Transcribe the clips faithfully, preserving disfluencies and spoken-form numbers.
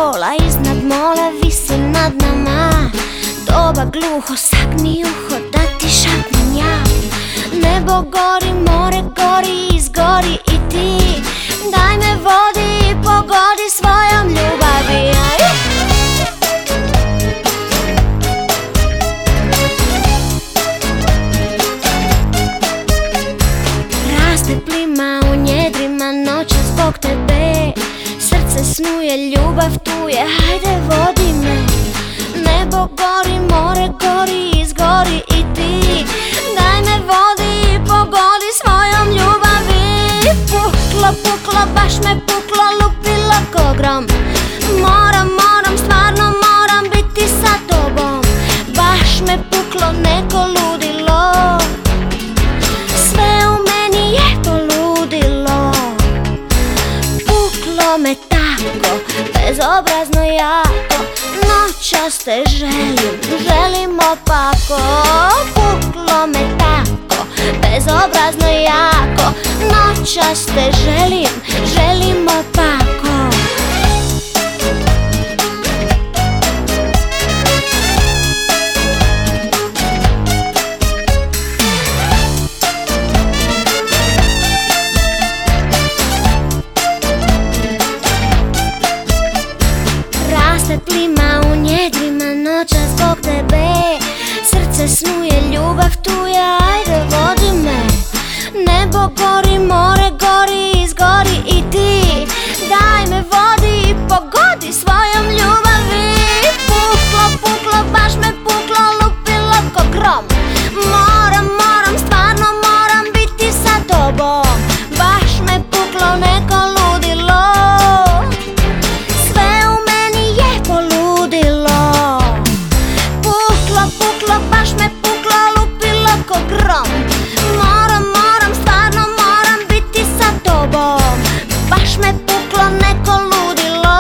pola iznad mola visi nad nama. Doba gluho, sagni uho da ti šapnem ja. Nebo gori, more gori, izgori i ti. Daj me vodi i pogodi svojom ljubavi. Raste plima u njedrima noća zbog tebe. Srce snuje, ljubav tu je, hajde vodi me. Nebo gori, more gori, izgori i ti. Daj me vodi i pogodi svojom ljubavi. Puklo, puklo, baš me puklo, lupilo ko grom. Moram, moram, stvarno moram biti sa tobom. Baš me puklo neko ludilo. Sve u meni je poludilo. Puklo me tako, bezobrazno jako. Noćas te želim, želim opako. Puklo me tako, bezobrazno jako. Noćas te želim, želim opako. Raste plima u njedrima noća zbog tebe. Srce snuje, ljubav tu je, ajde vodi me. Nebo gori, more gori, izgori i ti. Daj me vodi i pogodi svojom ljubavi. Puklo, puklo, baš me puklo, lupilo ko grom. Moram, moram, stvarno moram biti sa tobom. Baš me puklo neko ludilo. Sve u meni je poludilo. Puklo, puklo, baš me puklo, lupilo ko grom. Moram, moram, stvarno moram biti sa tobom. Baš me puklo neko ludilo.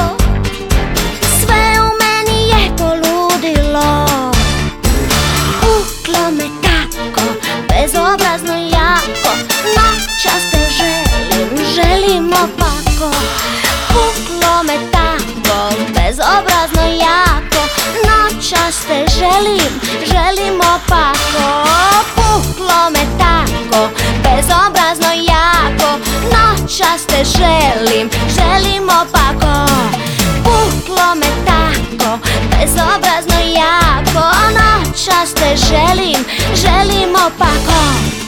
Sve u meni je poludilo. Puklo me tako, bezobrazno jako. Noćas te želim, želim opako. Puklo me tako, bezobrazno jako. Noćas te želim, želim opako. Puklo me tako, bezobrazno jako. Noćas te želim, želim opako. Puklo me tako, bezobrazno jako. Noćas te želim, želim opako.